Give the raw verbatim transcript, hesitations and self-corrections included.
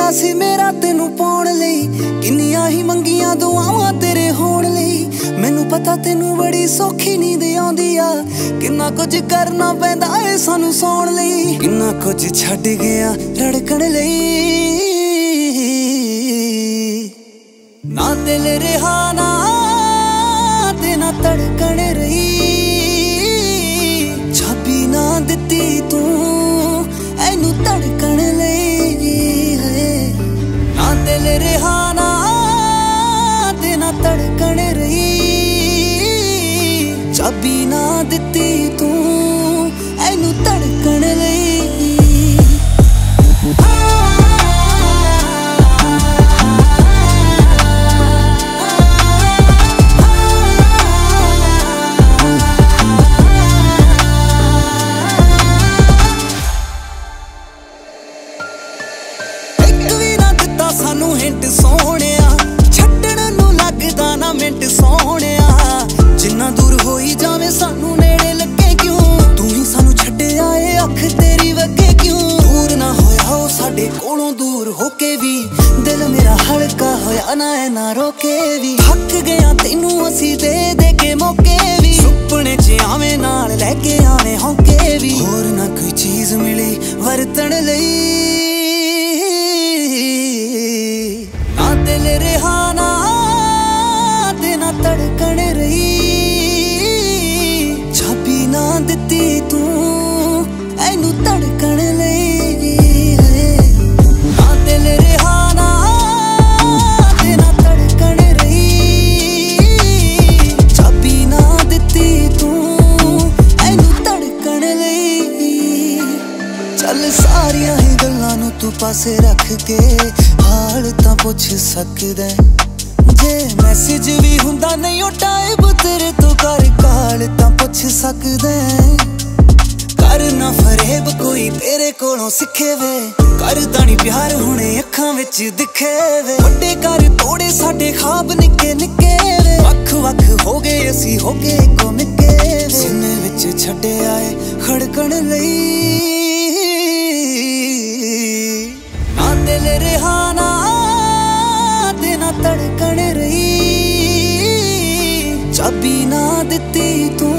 ਕੀਤਾ ਸੀ ਮੇਰਾ ਤੈਨੂੰ ਪਾਉਣ ਲਈ, ਕਿੰਨੀਆਂ ਹੀ ਮੰਗੀਆਂ ਦੁਆਵਾਂ ਤੇਰੇ ਹੋਣ ਲਈ। ਮੈਨੂੰ ਪਤਾ ਤੈਨੂੰ ਬੜੀ ਸੌਖੀ ਨੀਂਦ ਆਉਂਦੀ ਆ, ਕਿੰਨਾ ਕੁਝ ਕਰਨਾ ਪੈਂਦਾ ਏ ਸਾਨੂੰ ਸੌਣ ਲਈ। ਕਿੰਨਾ ਕੁਝ ਛੱਡ ਗਿਆ ਰੜਕਣ ਲਈ, ਨਾ ਦਿਲ ਰਿਹਾ ਨਾ ਤੇ ਨਾ ਧੜਕਣ ਰਹੀ। ਚਾਬੀ ਨਾ ਦਿੱਤੀ ਤੂੰ ਇਹਨੂੰ ਧੜਕਣ ਲਈ, ਨਾ ਦਿਲ ਰਿਹਾ ਨਾ ਤੇ ਨਾ ਧੜਕਣ ਰਹੀ। ਚਾਬੀ ਨਾ ਦਿੱਤੀ ਤੂੰ ਇਹਨੂੰ ਧੜਕਣ ਲਈ। ਸਾਨੂੰ ਹਿੰਟ ਸੋਹਣਿਆ, ਛੱਡਣ ਨੂੰ ਲੱਗਦਾ ਨਾ ਮਿੰਟ ਸੋਹਣਿਆ। ਜਿੰਨਾ ਦੂਰ ਹੋਈ ਜਾਵੇ ਸਾਨੂੰ ਨੇੜੇ ਲੱਗੇ ਕਿਉਂ, ਤੂੰ ਹੀ ਸਾਨੂੰ ਛੱਡਿਆ ਏ ਅੱਖ ਤੇਰੀ ਵਗੇ ਕਿਉਂ। ਦੂਰ ਨਾ ਹੋਇਆ ਉਹ ਸਾਡੇ ਕੋਲੋਂ ਦੂਰ ਹੋ ਕੇ ਵੀ, ਦਿਲ ਮੇਰਾ ਹਲਕਾ ਹੋਇਆ ਨਾ ਐ ਨਾ ਰੋਕੇ ਵੀ। ਥੱਕ ਗਿਆ ਤੈਨੂੰ ਅਸੀਂ ਦੇ ਦੇ ਕੇ ਮੌਕੇ ਵੀ, ਸੁਪਨੇ ਚ ਆਵੇਂ ਨਾਲ ਲੈ ਕੇ ਆਵੇਂ ਹੌਕੇ ਵੀ। ਹੋਰ ਨਾ ਕੋਈ ਚੀਜ਼ ਮਿਲੀ ਵਰਤਣ ਲਈ, ਨਾ ਦਿਲ ਰਿਹਾ ਨਾ ਤੇ ਨਾ ਧੜਕਣ ਰਹੀ। ਚਾਬੀ ਨਾ ਦਿੱਤੀ ਤੂੰ ਇਹਨੂੰ ਧੜਕਣ ਲਈ, ਨਾ ਦਿਲ ਰਿਹਾ ਨਾ ਤੇ ਨਾ ਧੜਕਣ ਰਹੀ। ਚਾਬੀ ਨਾ ਦਿੱਤੀ ਤੂੰ ਇਹਨੂੰ ਧੜਕਣ ਲਈ। ਚੱਲ ਸਾਰੀਆਂ ਹੀ ਗੱਲਾਂ ਨੂੰ ਤੂੰ ਪਾਸੇ ਰੱਖ ਕੇ ਹਾਲ ਤਾਂ ਪੁੱਛ ਸਕਦਾ, ਜੇ ਮੈਸੇਜ ਵੀ ਹੁੰਦਾ ਨਹੀਂ ਉਹ ਟਾਈਪ ਤੇਰੇ ਤੋਂ ਕਰ ਕਾਲ ਤਾਂ ਪੁੱਛ ਸਕਦਾ। ਕਰਨਾ ਫਰੇਬ ਕੋਈ ਤੇਰੇ ਕੋਲੋਂ ਸਿੱਖੇ ਵੇ, ਕਰਦਾ ਨੀ ਪਿਆਰ ਹੁਣੇ ਅੱਖਾਂ ਵਿੱਚ ਦਿਖੇ ਵੇ। ਵੱਡੇ ਘਰ ਤੋੜੇ ਸਾਡੇ ਖਾਬ ਨਿੱਕੇ ਨਿੱਕੇ ਵੇ, ਵੱਖ ਵੱਖ ਹੋ ਗਏ ਅਸੀਂ ਹੋ ਗਏ ਇੱਕੋ ਨਿੱਕੇ ਵੇ। ਸੀਨੇ ਵਿੱਚ ਛੱਡਿਆ ਏ ਖੜਕਣ ਲਈ, ਨਾ ਦਿਲ ਰਿਹਾ ਨਾ ਤੇ ਨਾ ਧੜਕਣ ਰਹੀ। ਚਾਬੀ ਨਾ ਦਿੱਤੀ ਤੂੰ